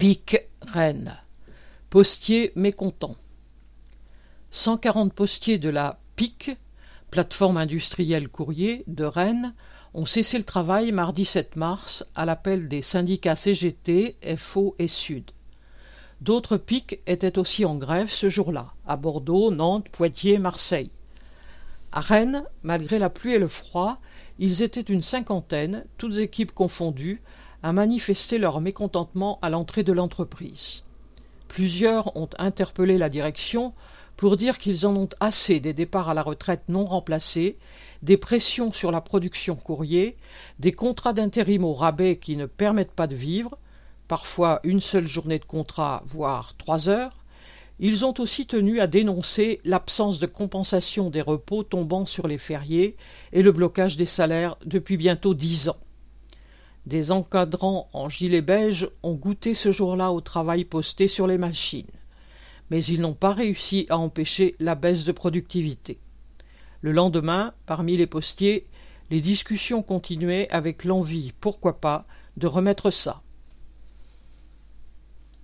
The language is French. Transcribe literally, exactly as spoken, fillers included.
Pic Rennes. Postiers mécontents. cent quarante postiers de la Pic, plateforme industrielle courrier de Rennes, ont cessé le travail mardi sept mars à l'appel des syndicats C G T, F O et Sud. D'autres Pic étaient aussi en grève ce jour-là, à Bordeaux, Nantes, Poitiers, Marseille. À Rennes, malgré la pluie et le froid, ils étaient une cinquantaine, toutes équipes confondues, à manifester leur mécontentement à l'entrée de l'entreprise. Plusieurs ont interpellé la direction pour dire qu'ils en ont assez des départs à la retraite non remplacés, des pressions sur la production courrier, des contrats d'intérim au rabais qui ne permettent pas de vivre, parfois une seule journée de contrat, voire trois heures. Ils ont aussi tenu à dénoncer l'absence de compensation des repos tombant sur les fériés et le blocage des salaires depuis bientôt dix ans. Des encadrants en gilet beige ont goûté ce jour-là au travail posté sur les machines, mais ils n'ont pas réussi à empêcher la baisse de productivité. Le lendemain, parmi les postiers, les discussions continuaient avec l'envie, pourquoi pas, de remettre ça.